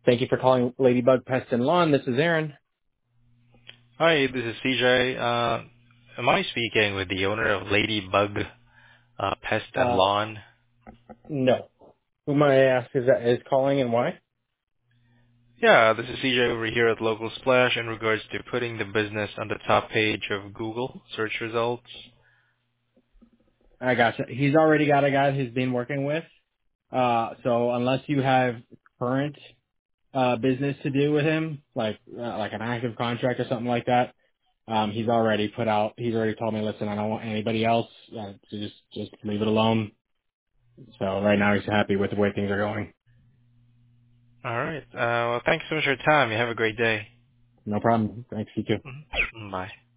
Thank you for calling Ladybug Pest and Lawn. This is Aaron. Hi, this is CJ. Am I speaking with the owner of Ladybug Pest and Uh, Lawn? no. Who might I ask is calling and why? Yeah, this is CJ over here at Local Splash in regards to putting the business on the top page of Google search results. I gotcha. He's already got a guy he's been working with. So unless you have current business to do with him, like an active contract or something like that, he's already put out. He's already told me, listen, I don't want anybody else. So just leave it alone. So right now he's happy with the way things are going. All right. Well, thanks so much for your time. You have a great day. No problem. Thanks, you too. Bye.